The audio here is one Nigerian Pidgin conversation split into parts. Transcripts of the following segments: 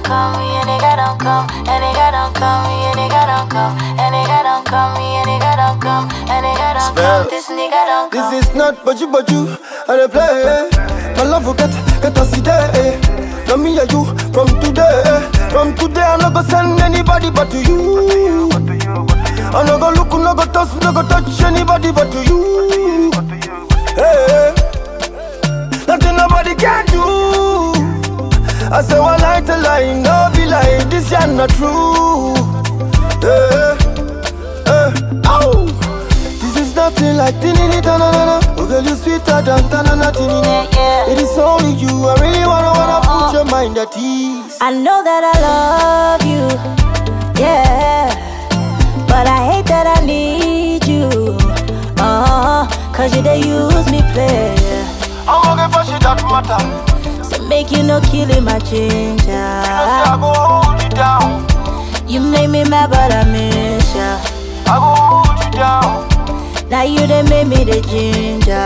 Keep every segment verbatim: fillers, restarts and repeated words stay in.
don't come, me a nigga don't come, a nigga don't come, me a nigga don't come, a nigga don't come, me a nigga don't come, a nigga don't come, this nigga don't come. This is not but you, but you, and I play. My love will get, get us today. Now me and you, from today. From today, I'm not gonna send anybody but to you. I'm not gonna look, not gonna touch, not gonna touch anybody but to you. Hey, nothing nobody can do. I say one lie to lie, no be lie, this is not true. Hey, hey, ow. This is nothing like tinini tanana. Oh girl, you sweeter than tanana tinini. It is only you, I really wanna wanna put your mind at ease. I know that I love you, yeah, but I hate that I need you. Uh, cause you they use me play. I'm gonna get for shit that matter. So make you no killing my ginger. You know say I go hold you down. You make me mad but I miss ya. I go hold you down. Now you they make me the ginger.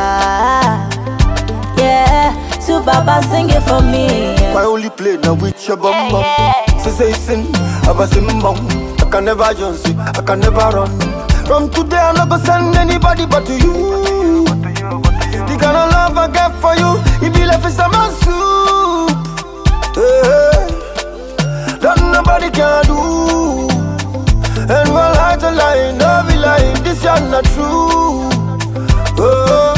Yeah, so Baba sing it for me. I only play now with your bum bum. Say say sin, I was in bum. I can never just see, I can never run. From today I'm not gonna send anybody but to you. The kind of love I get for you, it be like it's a man soup. Hey, that nobody can do. And one lie to lie, no be lying, this is not true. Oh,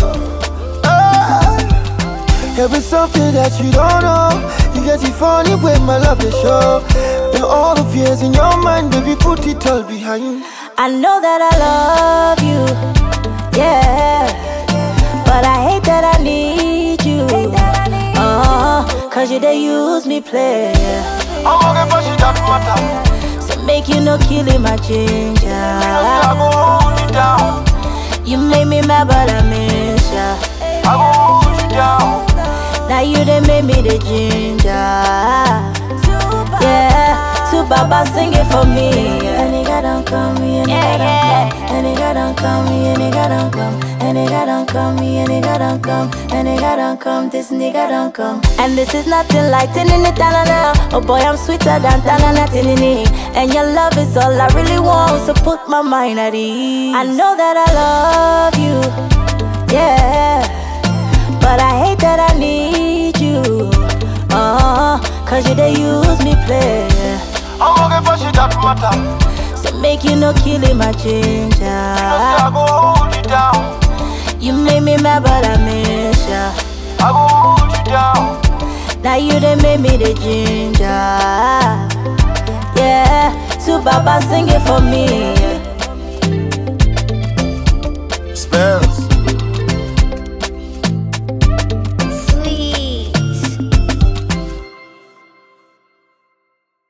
hey. There is something that you don't know. You get it funny when my love is show. And all the fears in your mind, baby, put it all behind. I know that I love you, yeah, but I hate that I need you. Uh, cause you they use me play. I'm gonna get for shit that matter. So make you no killing my ginger. You know say I go hold you down. You make me mad but I miss ya. I go hold you down. Now you they make me the ginger. Yeah, so Baba sing it for me. A nigga don't come, me a nigga don't come, a nigga don't come, me a nigga don't come, a nigga don't come, me a nigga don't come, a nigga don't come, this nigga don't come. And this is nothing like tinini tanana. Oh boy, I'm sweeter than tanana tinini. And your love is all I really want, so put my mind at ease. I know that I love you, yeah, but I hate that I need you. Uh, cause you they use me play. I'm gonna get for shit that matter. So make you no killing my ginger. You know say I go hold you down. You make me mad but I miss ya. I go hold you down. Now you they make me the ginger. Yeah, so Baba sing it for me. Spell.